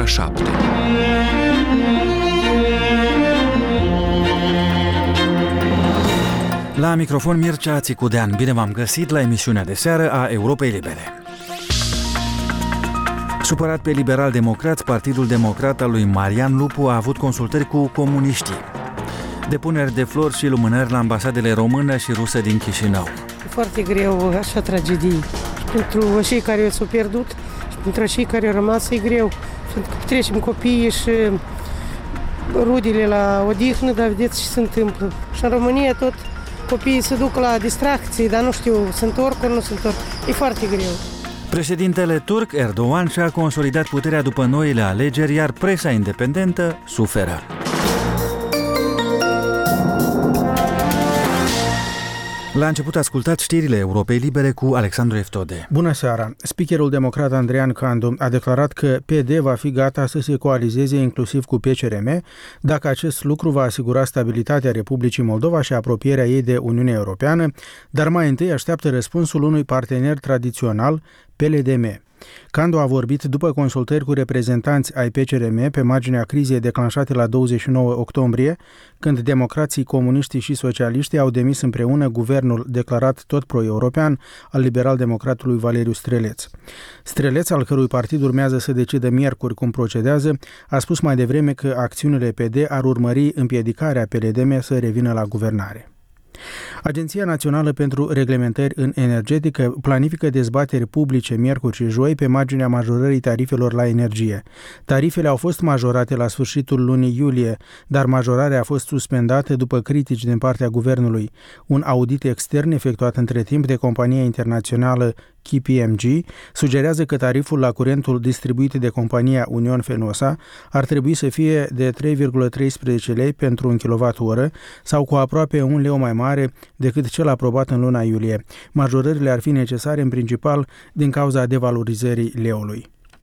7. La microfon Mircea Țicudean. Bine v-am găsit la emisiunea de seară a Europei Libere. Supărat pe liberal-democrați, Partidul Democrat al lui Marian Lupu a avut consultări cu comuniștii. Depuneri de flori și lumânări la ambasadele română și rusă din Chișinău. E foarte greu așa tragedii. Și pentru cei care s-au pierdut și pentru cei care au rămas e greu. Pentru că trecem copiii și rudele la odihnă, dar vedeți ce se întâmplă. Și în România tot copiii se duc la distracții, dar nu știu, se întorc ori nu se întorc. E foarte greu. Președintele turc Erdogan și-a consolidat puterea după noile alegeri, iar presa independentă suferă. La început ascultați știrile Europei Libere cu Alexandru Eftode. Bună seara! Speakerul democrat Andrean Candu a declarat că PD va fi gata să se coalizeze inclusiv cu PCRM dacă acest lucru va asigura stabilitatea Republicii Moldova și apropierea ei de Uniunea Europeană, dar mai întâi așteaptă răspunsul unui partener tradițional, PLDM. Candu a vorbit după consultări cu reprezentanți ai PCRM pe marginea crizei declanșate la 29 octombrie, când democrații, comuniștii și socialiștii au demis împreună guvernul declarat tot pro-european al liberal-democratului Valeriu Streleț. Streleț, al cărui partid urmează să decidă miercuri cum procedează, a spus mai devreme că acțiunile PD ar urmări împiedicarea PLDM să revină la guvernare. Agenția Națională pentru Reglementări în Energetică planifică dezbateri publice miercuri și joi pe marginea majorării tarifelor la energie. Tarifele au fost majorate la sfârșitul lunii iulie, dar majorarea a fost suspendată după critici din partea guvernului. Un audit extern efectuat între timp de compania internațională KPMG sugerează că tariful la curentul distribuit de compania Union Fenosa ar trebui să fie de 3,13 lei pentru un kWh sau cu aproape un leu mai mare decât cel aprobat în luna iulie. Majorările ar fi necesare în principal din cauza devalorizării leului.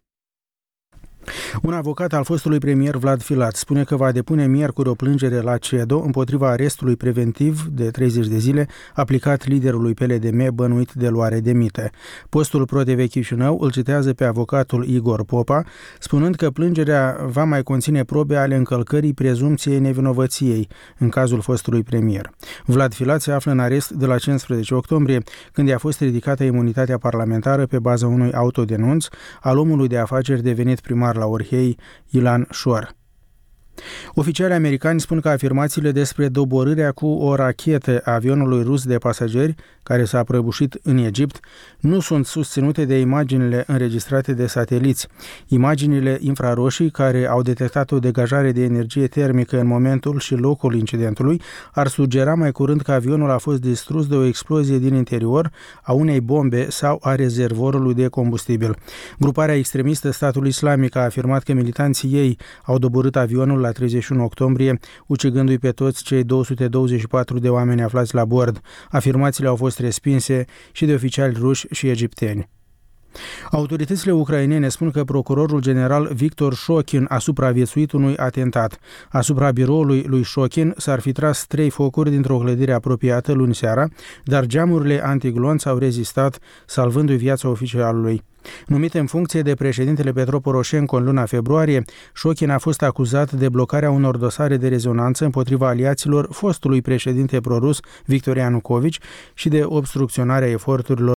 Un avocat al fostului premier Vlad Filat spune că va depune miercuri o plângere la CEDO împotriva arestului preventiv de 30 de zile aplicat liderului PLDM bănuit de luare de mită. Postul ProTV Chișinău îl citează pe avocatul Igor Popa, spunând că plângerea va mai conține probe ale încălcării prezumției nevinovăției în cazul fostului premier. Vlad Filat se află în arest de la 15 octombrie, când i-a fost ridicată imunitatea parlamentară pe baza unui autodenunț al omului de afaceri devenit primar la Orhei, Ilan Shor. Oficialii americani spun că afirmațiile despre doborârea cu o rachetă a avionului rus de pasageri, care s-a prăbușit în Egipt, nu sunt susținute de imaginile înregistrate de sateliți. Imaginile infraroșii, care au detectat o degajare de energie termică în momentul și locul incidentului, ar sugera mai curând că avionul a fost distrus de o explozie din interior, a unei bombe sau a rezervorului de combustibil. Gruparea extremistă Statul Islamic a afirmat că militanții ei au doborât avionul la 31 octombrie, ucigându-i pe toți cei 224 de oameni aflați la bord. Afirmațiile au fost respinse și de oficiali ruși și egipteni. Autoritățile ucrainene spun că procurorul general Victor Shokin a supraviețuit unui atentat. Asupra biroului lui Shokin s-ar fi tras 3 focuri dintr-o clădire apropiată luni seara, dar geamurile antiglonț au rezistat, salvându-i viața oficialului. Numit în funcție de președintele Petro Poroșenko în luna februarie, Shokin a fost acuzat de blocarea unor dosare de rezonanță împotriva aliaților fostului președinte prorus Victor Ianukovici și de obstrucționarea eforturilor